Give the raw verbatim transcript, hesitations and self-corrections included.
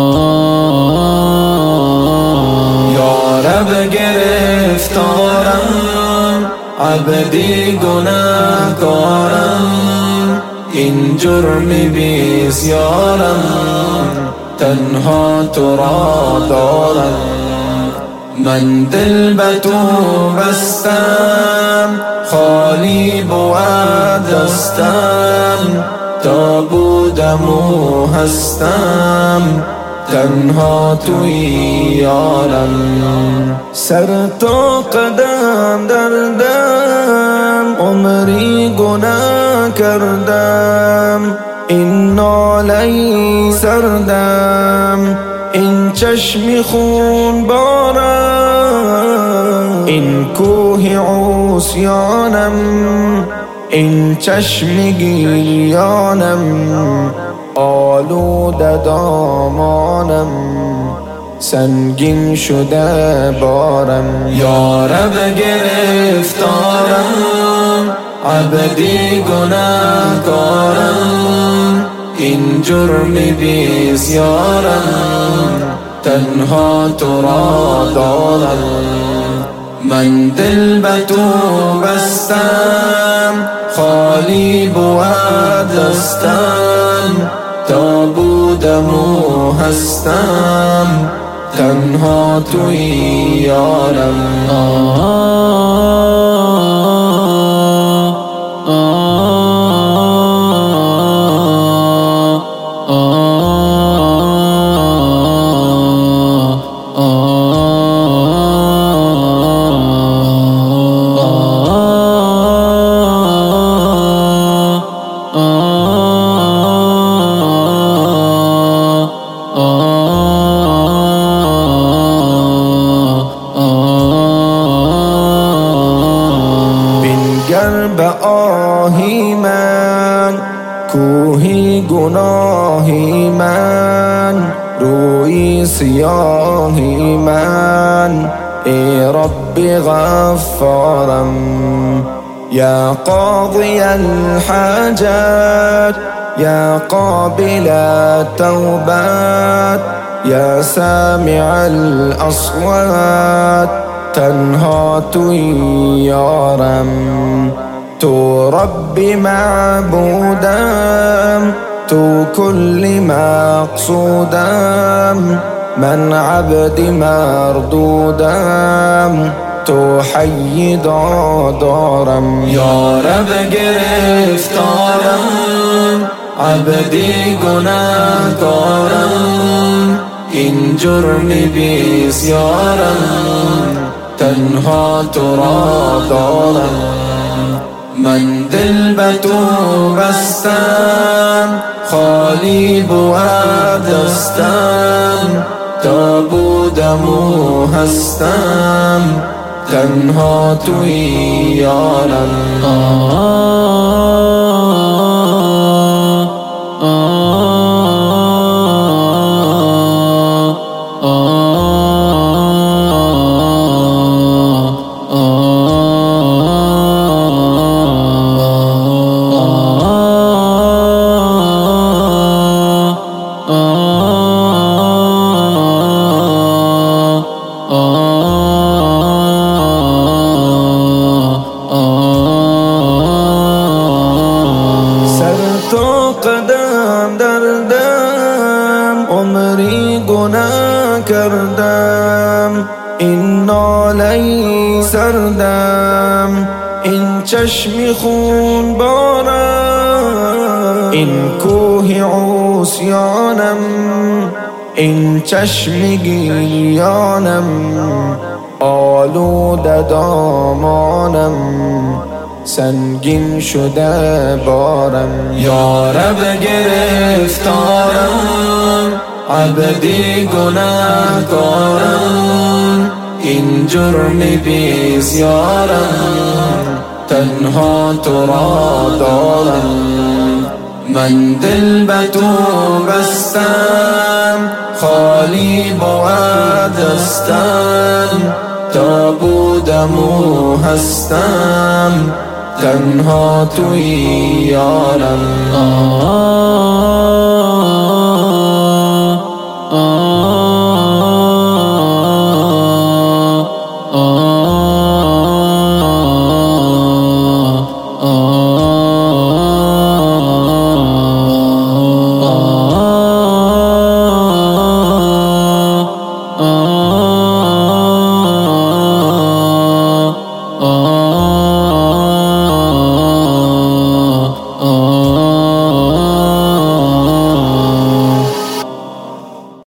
یارب گرفتارم، عبدی گناهکارم، این جرمی بسیارم، تنها تو را دارم. من دل به تو بستم، خالی بود دستم، تا بودم و هستم، تنها توی یارم. سر تا قدم دردم، عمری گناه کردم، این ناله سردم، این چشم خون بارم، این کوه عصیانم، این چشم گریانم، آلوده دامانم، سنگین شده بارم. یارب گرفتارم، عبدی گناهکارم، این جرمی بسیارم، تنها تو را دارم. من دل به تو بستم، خالی بود دستم، تا بودم و هستم، تنها توی یارم. به آهی من، کوهی گناهی من، روی سیاهی من، ای رب غفارم. یا قاضی الحاجات، یا قابل التوبات، یا سامع الاصوات، تنها توی یارم. تو ربی معبودم، تو کل مقصودم، من عبدی مردودم، تو حی دادارم. یارب گرفتارم، عبدی گناهکارم، این جرمی بسیارم، تنها تو را دارم. من دل به تو بستم، خالی بود دستم، تا بودم و هستم، تنها توی یارم. قدم دردم، عمری گناه کردم، این ناله سردم، این چشم خون بارم، این کوه عصیانم، این چشم گریانم، آلوده دامانم، سنگین شده بارم. یارب گرفتارم، عبدی گناهکارم، این جرمی بسیارم، تنها تو را دارم. من دل به تو بستم، خالی بود دستم، تا بودم و هستم، تنها توی یارم.